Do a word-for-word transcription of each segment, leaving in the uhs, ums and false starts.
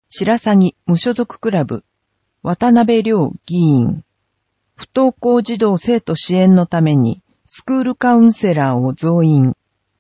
白鷺無所属クラブ、渡辺亮議員。不登校児童生徒支援のためにスクールカウンセラーを増員。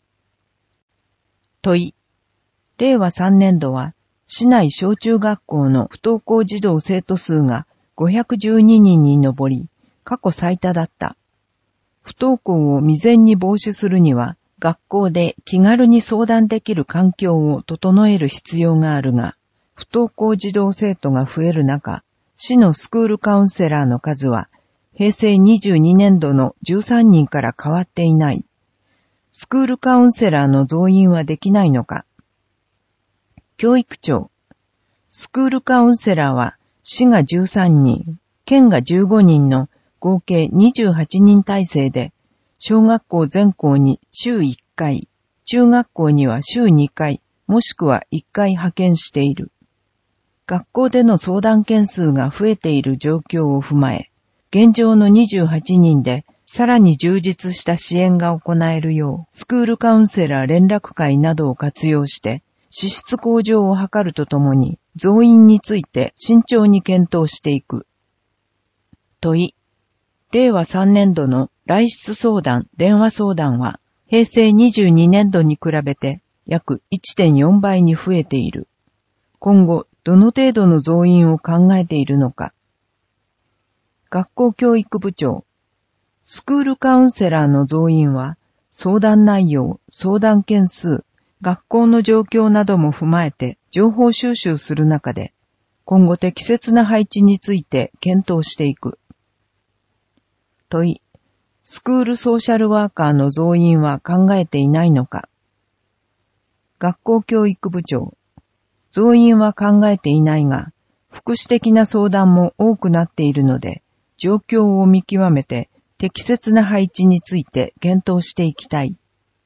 問い。れいわさんねんどは市内小中学校の不登校児童生徒数がごひゃくじゅうににんに上り、過去最多だった。不登校を未然に防止するには、学校で気軽に相談できる環境を整える必要があるが、不登校児童生徒が増える中、市のスクールカウンセラーの数は、へいせいにじゅうにねんどのじゅうさんにんから変わっていない。スクールカウンセラーの増員はできないのか。教育庁。スクールカウンセラーは、市がじゅうさんにん、県がじゅうごにんの合計にじゅうはちにん体制で、小学校全校に週いっかい、中学校には週にかい、もしくはいっかい派遣している。学校での相談件数が増えている状況を踏まえ、現状のにじゅうはちにんでさらに充実した支援が行えるよう、スクールカウンセラー連絡会などを活用して、資質向上を図るとともに、増員について慎重に検討していく。問い。れいわさんねんどの来室相談・電話相談は、へいせいにじゅうにねんどに比べて約 いってんよんばいに増えている。今後、どの程度の増員を考えているのか。学校教育部長。スクールカウンセラーの増員は、相談内容、相談件数、学校の状況なども踏まえて情報収集する中で、今後適切な配置について検討していく。問い。スクールソーシャルワーカーの増員は考えていないのか。学校教育部長。増員は考えていないが、福祉的な相談も多くなっているので、状況を見極めて適切な配置について検討していきたい。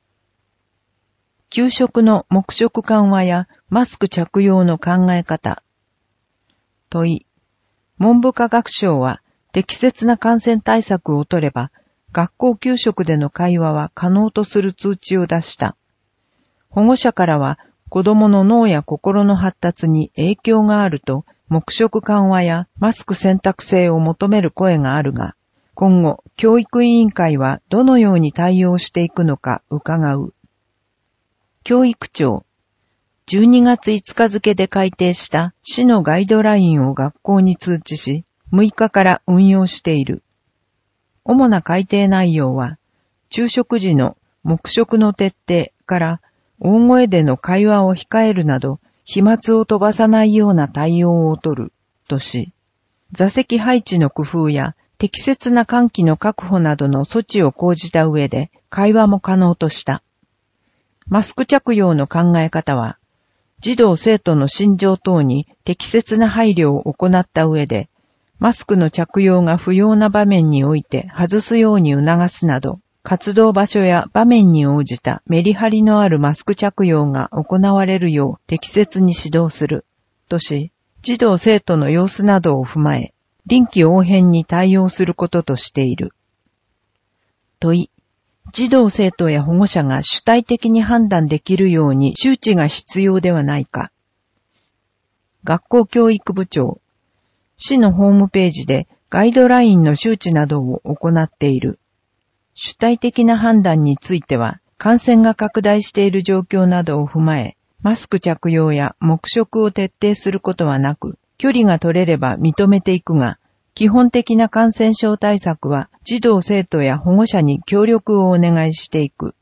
給食の黙食緩和やマスク着用の考え方。問い。文部科学省は適切な感染対策を取れば、学校給食での会話は可能とする通知を出した。保護者からは、子供の脳や心の発達に影響があると、黙食緩和やマスク選択制を求める声があるが、今後、教育委員会はどのように対応していくのか伺う。教育庁。じゅうにがついつか付で改定した市のガイドラインを学校に通知し、むいかから運用している。主な改定内容は、昼食時の黙食の徹底から大声での会話を控えるなど、飛沫を飛ばさないような対応をとる、とし、座席配置の工夫や適切な換気の確保などの措置を講じた上で、会話も可能とした。マスク着用の考え方は、児童生徒の心情等に適切な配慮を行った上で、マスクの着用が不要な場面において外すように促すなど、活動場所や場面に応じたメリハリのあるマスク着用が行われるよう適切に指導する、とし、児童生徒の様子などを踏まえ、臨機応変に対応することとしている。問い。児童生徒や保護者が主体的に判断できるように周知が必要ではないか。学校教育部長。市のホームページでガイドラインの周知などを行っている。主体的な判断については、感染が拡大している状況などを踏まえ、マスク着用や黙食を徹底することはなく、距離が取れれば認めていくが、基本的な感染症対策は児童生徒や保護者に協力をお願いしていく。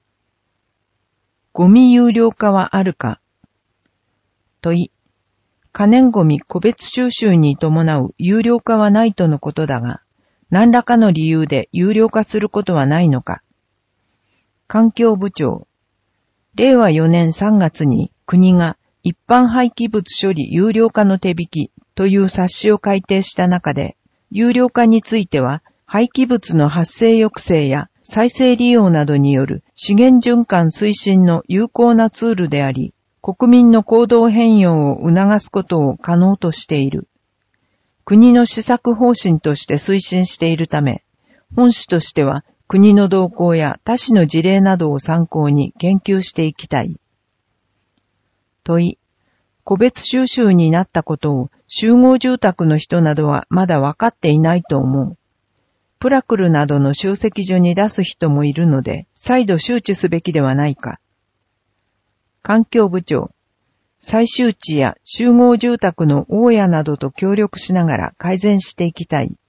ゴミ有料化はあるか。問い。可燃ゴミ個別収集に伴う有料化はないとのことだが、何らかの理由で有料化することはないのか。環境部長。れいわよねんさんがつに国が一般廃棄物処理有料化の手引きという冊子を改定した中で、有料化については廃棄物の発生抑制や再生利用などによる資源循環推進の有効なツールであり、国民の行動変容を促すことを可能としている。国の施策方針として推進しているため、本市としては国の動向や他市の事例などを参考に研究していきたい。問い。 個別収集になったことを集合住宅の人などはまだ分かっていないと思う。プラクルなどの集積所に出す人もいるので、再度周知すべきではないか。環境部長、再周知や集合住宅の大家などと協力しながら改善していきたい。